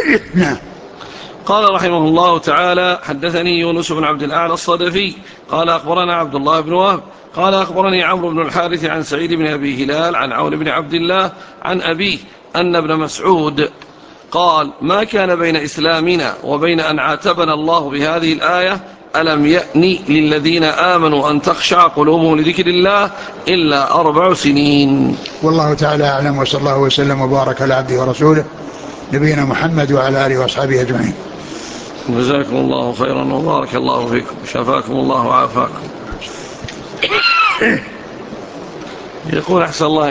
نعم. قال رحمه الله تعالى: حدثني يونس بن عبد الأعلى الصدفي قال أخبرنا عبد الله بن وهب قال أخبرني عمرو بن الحارث عن سعيد بن أبي هلال عن عون بن عبد الله عن أبيه أن ابن مسعود قال: ما كان بين إسلامنا وبين أن عاتبنا الله بهذه الآية ألم يأن للذين آمنوا أن تخشع قلوبهم لذكر الله إلا 4 سنين. والله تعالى أعلم، وصلى الله وسلم وبارك على عبده ورسوله نبينا محمد وعلى آله وأصحابه أجمعين. جزاكم الله خيرا وبارك الله فيكم، شفاكم الله وعافاكم. يقول أحسن الله